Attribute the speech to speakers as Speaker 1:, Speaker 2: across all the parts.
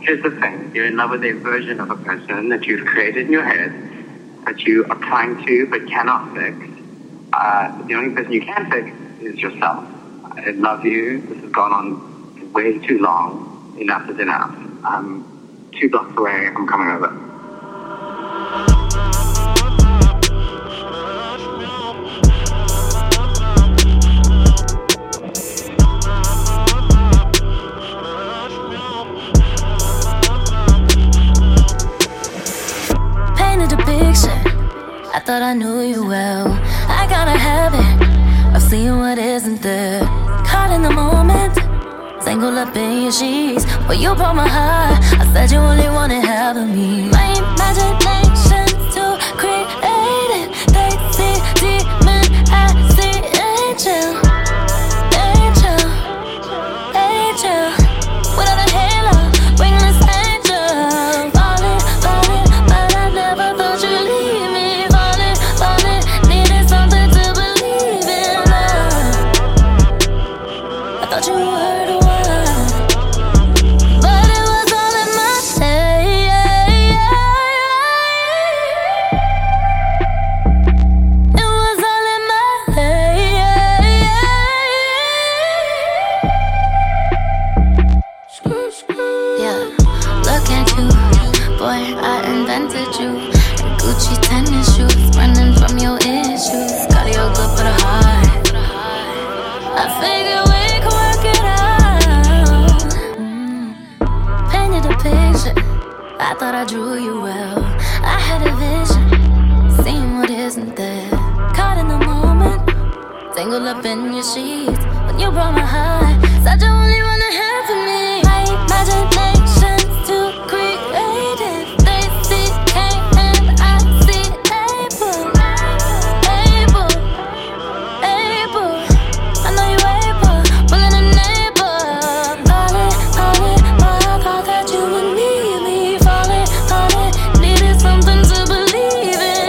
Speaker 1: Here's the thing. You're in love with a version of a person that you've created in your head, that you are trying to but cannot fix. The only person you can fix is yourself. I love you. This has gone on way too long. Enough is enough. I'm 2 blocks away. I'm coming over.
Speaker 2: I thought I knew you well. I got a habit of seeing what isn't there. Caught in the moment, tangled up in your sheets. But you broke my heart. I said you only wanted half of me. My imagination's too creative. They see demon, I see angel. Angel, angel. Without a halo, wingless angel. Falling, falling, but I never thought you'd leave me. You were the one, but it was all in my head. It was all in my head. Yeah, look at you, boy, I invented you. Gucci tennis shoes, running from your issues. Cardio good for the heart. I figured we could work it out. Painted a picture, I thought I drew you well. I had a vision, seeing what isn't there. Caught in the moment, tangled up in your sheets. When you broke my heart, said you only wanna have for me. My imagination's too creative. They see Cain and I see Abel. Abel, Abel. I know you able, willing a neighbor. Falling, falling, but I thought that you would need me. Falling, falling, needed something to believe in.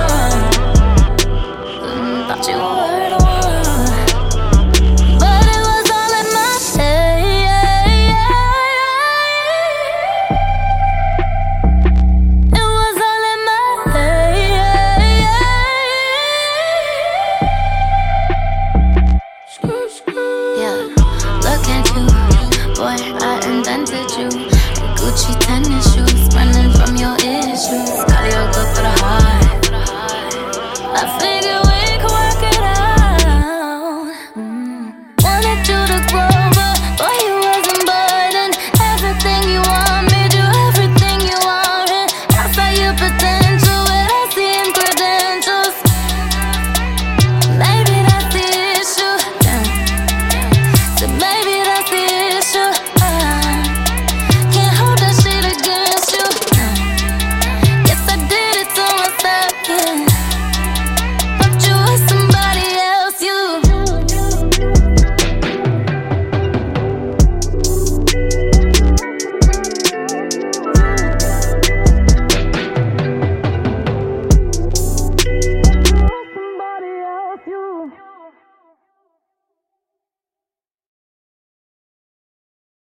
Speaker 2: Thought you were the one, but it was all in my head. It was all in my head. Yeah, look at you, boy, I invented you. Gucci tennis shoes, running from your issues. Cardio good for the heart.